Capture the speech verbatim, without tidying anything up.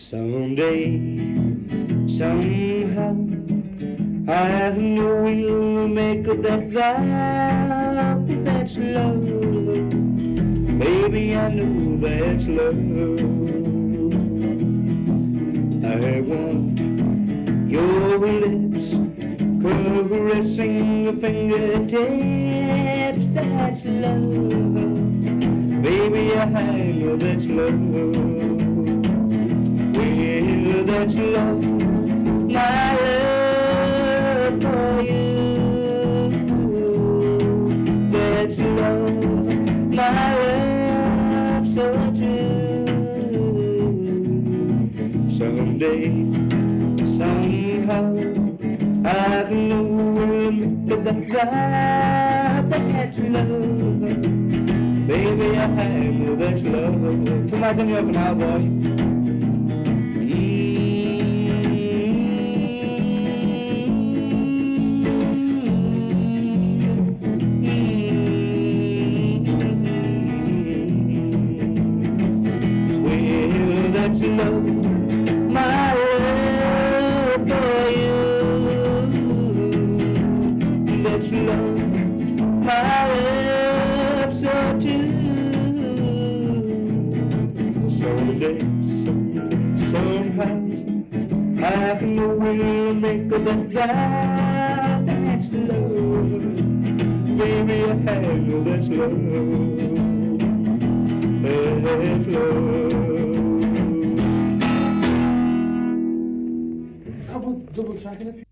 Someday, somehow, I know we'll make that vow. That's love, baby, I know that's love. I want your lips caressing your fingertips. That's love, baby, I know that's love. Well, that's love, my love for you. That's love, my love so true. Someday, somehow, I know we'll make that vow. That's love, baby, I know that's love. For my dinner for now, boy. That's love, my love for you. That's love, my love so true. Someday, someday, somehow, I know we'll make that vow. That's love, baby, I know that's love. That's love. Double tracking it.